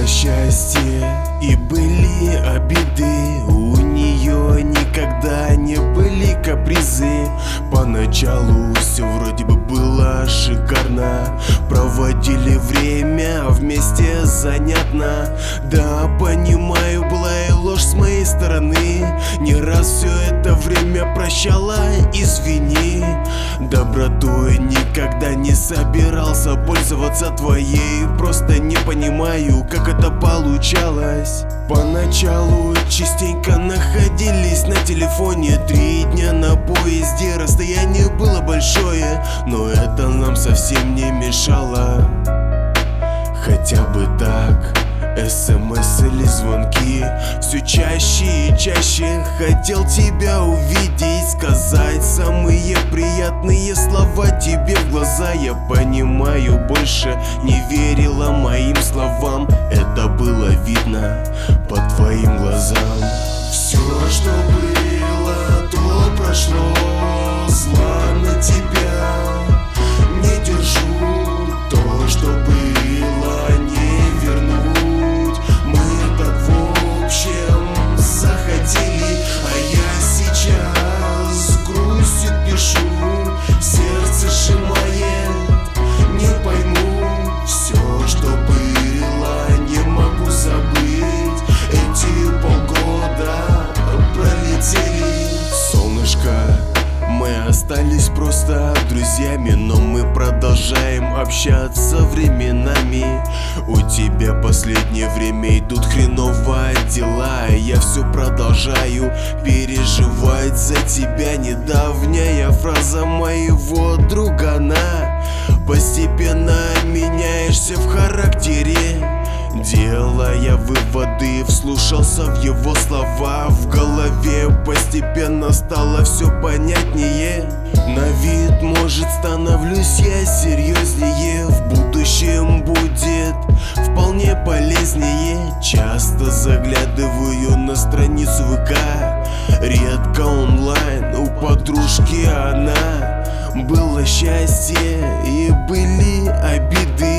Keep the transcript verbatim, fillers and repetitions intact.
Было счастье и были обиды. У нее никогда не были капризы. Поначалу все вроде бы было шикарно. Проводили время вместе занятно. Да, понимаю, была и ложь с моей стороны. Не раз все это время прощала, извини. Добротой никогда не собирался пользоваться твоей. Просто не понимаю, как это получалось. Поначалу частенько находились на телефоне. Три дня на поезде, расстояние было большое, но это нам совсем не мешало. Хотя бы так, СМС или звонки. Все чаще и чаще хотел тебя увидеть, сказать самые приятные слова тебе в глаза. Я понимаю, больше не верила моим словам. Это было видно по твоим глазам. Все, что было, то прошло. Зла на тебя не держу. То, что было, не вернуть. Мы так в общем захотели, а я сейчас с грустью пишу. Сердце сжимает, не пойму. Все, что было, не могу забыть. Эти полгода пролетели. Солнышко, мы остались просто друзьями, но мы продолжаем общаться временами. У тебя последнее время идут хреново дела. Я все продолжаю переживать за тебя. Недавняя фраза моего другана: постепенно меняешься в характере. Делая выводы, вслушался в его слова. В голове постепенно стало все понятнее. На вид, может, становлюсь я серьезнее. В будущем будет вполне полезнее. Часто заглядываю на страницу ВК, редко онлайн. У подружки она. Было счастье и были обиды.